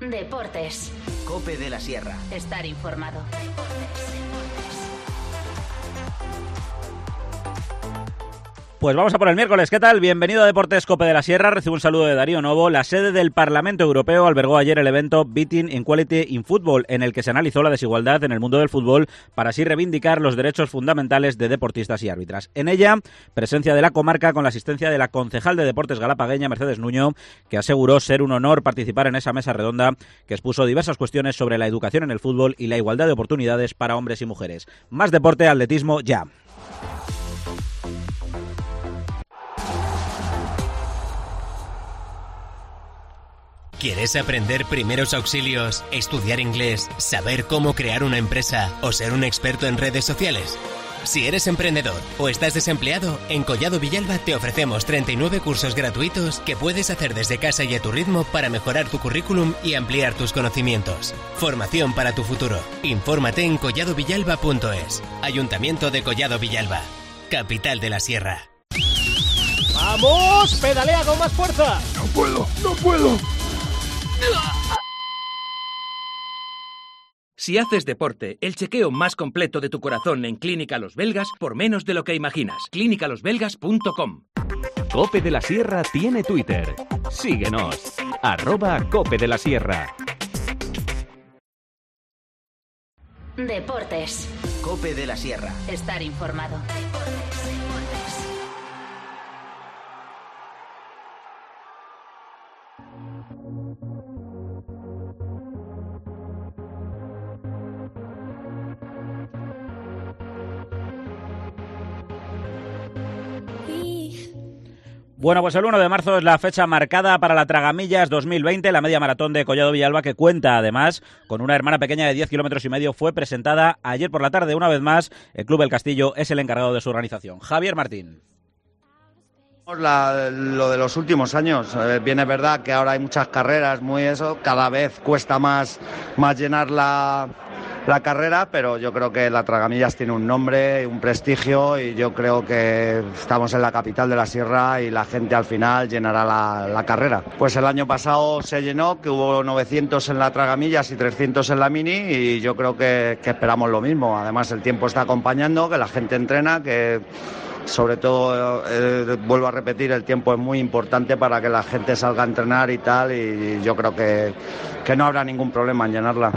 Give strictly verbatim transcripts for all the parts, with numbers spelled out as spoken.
Deportes. COPE de la Sierra. Estar informado. Deportes. Pues vamos a por el miércoles. ¿Qué tal? Bienvenido a Deportes COPE de la Sierra. Recibo un saludo de Darío Novo. La sede del Parlamento Europeo albergó ayer el evento Beating Inequality in Football, en el que se analizó la desigualdad en el mundo del fútbol para así reivindicar los derechos fundamentales de deportistas y árbitras. En ella, presencia de la comarca con la asistencia de la concejal de Deportes galapagueña, Mercedes Nuño, que aseguró ser un honor participar en esa mesa redonda que expuso diversas cuestiones sobre la educación en el fútbol y la igualdad de oportunidades para hombres y mujeres. Más deporte, atletismo, ya. ¿Quieres aprender primeros auxilios, estudiar inglés, saber cómo crear una empresa o ser un experto en redes sociales? Si eres emprendedor o estás desempleado, en Collado Villalba te ofrecemos treinta y nueve cursos gratuitos que puedes hacer desde casa y a tu ritmo para mejorar tu currículum y ampliar tus conocimientos. Formación para tu futuro. Infórmate en collado villalba punto es. Ayuntamiento de Collado Villalba, capital de la Sierra. ¡Vamos! ¡Pedalea con más fuerza! ¡No puedo! ¡No puedo! Si haces deporte, el chequeo más completo de tu corazón en Clínica Los Belgas por menos de lo que imaginas. clínica los belgas punto com. COPE de la Sierra tiene Twitter. Síguenos. Arroba COPE de la Sierra. Deportes. COPE de la Sierra. Estar informado. Deportes. Deportes. Bueno, pues el uno de marzo es la fecha marcada para la Tragamillas dos mil veinte, la media maratón de Collado Villalba, que cuenta además con una hermana pequeña de diez kilómetros y medio. Fue presentada ayer por la tarde. Una vez más, el Club El Castillo es el encargado de su organización. Javier Martín. La, lo de los últimos años, eh, bien es verdad que ahora hay muchas carreras, muy eso, cada vez cuesta más, más llenar la, la carrera, pero yo creo que la Tragamillas tiene un nombre, un prestigio, y yo creo que estamos en la capital de la Sierra y la gente al final llenará la, la carrera. Pues el año pasado se llenó, que hubo novecientos en la Tragamillas y trescientos en la Mini, y yo creo que, que esperamos lo mismo. Además el tiempo está acompañando, que la gente entrena, que sobre todo, eh, vuelvo a repetir, el tiempo es muy importante para que la gente salga a entrenar y tal, y yo creo que, que no habrá ningún problema en llenarla.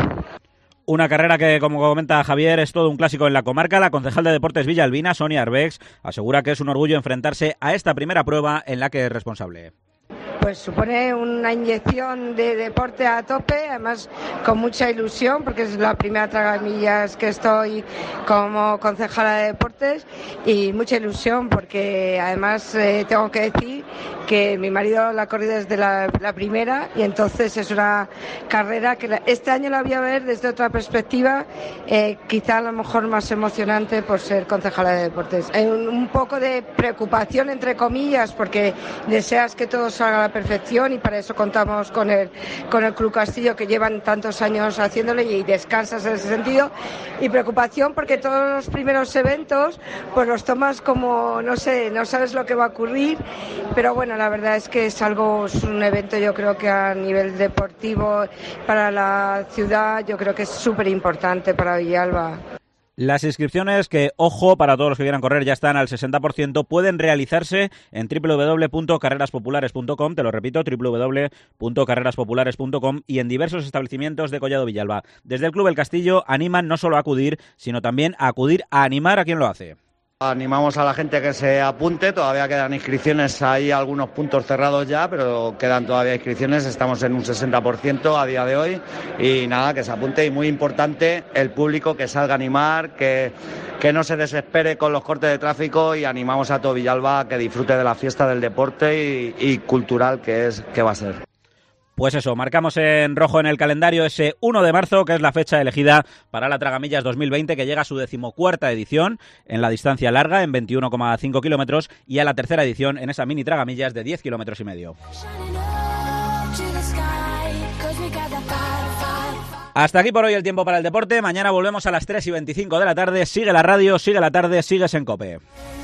Una carrera que, como comenta Javier, es todo un clásico en la comarca. La concejal de Deportes Villalbina, Sonia Arbex, asegura que es un orgullo enfrentarse a esta primera prueba en la que es responsable. Pues supone una inyección de deporte a tope, además con mucha ilusión, porque es la primera Tragamillas que estoy como concejala de deportes, y mucha ilusión porque además eh, tengo que decir que mi marido la ha corrido desde la, la primera, y entonces es una carrera que la, este año la voy a ver desde otra perspectiva, eh, quizá a lo mejor más emocionante por ser concejala de deportes. Hay un, un poco de preocupación, entre comillas, porque deseas que todo salga a la perfección, y para eso contamos con el con el Club Castillo, que llevan tantos años haciéndole, y descansas en ese sentido, y preocupación porque todos los primeros eventos pues los tomas como, no sé, no sabes lo que va a ocurrir, pero bueno, la verdad es que es algo, es un evento, yo creo que a nivel deportivo para la ciudad, yo creo que es súper importante para Villalba. Las inscripciones, que, ojo, para todos los que quieran correr, ya están al sesenta por ciento, pueden realizarse en doble u doble u doble u punto carreras populares punto com, te lo repito, doble u doble u doble u punto carreras populares punto com, y en diversos establecimientos de Collado Villalba. Desde el Club El Castillo animan no solo a acudir, sino también a acudir a animar a quien lo hace. Animamos a la gente que se apunte, todavía quedan inscripciones, hay algunos puntos cerrados ya, pero quedan todavía inscripciones, estamos en un sesenta por ciento a día de hoy, y nada, que se apunte, y muy importante el público que salga a animar, que, que no se desespere con los cortes de tráfico, y animamos a todo Villalba a que disfrute de la fiesta del deporte y, y cultural que es, que va a ser. Pues eso, marcamos en rojo en el calendario ese uno de marzo, que es la fecha elegida para la Tragamillas dos mil veinte, que llega a su decimocuarta edición en la distancia larga, en veintiuno coma cinco kilómetros, y a la tercera edición en esa mini Tragamillas de diez kilómetros y medio. Hasta aquí por hoy el tiempo para el deporte. Mañana volvemos a las tres y veinticinco de la tarde. Sigue la radio, sigue la tarde, sigues en COPE.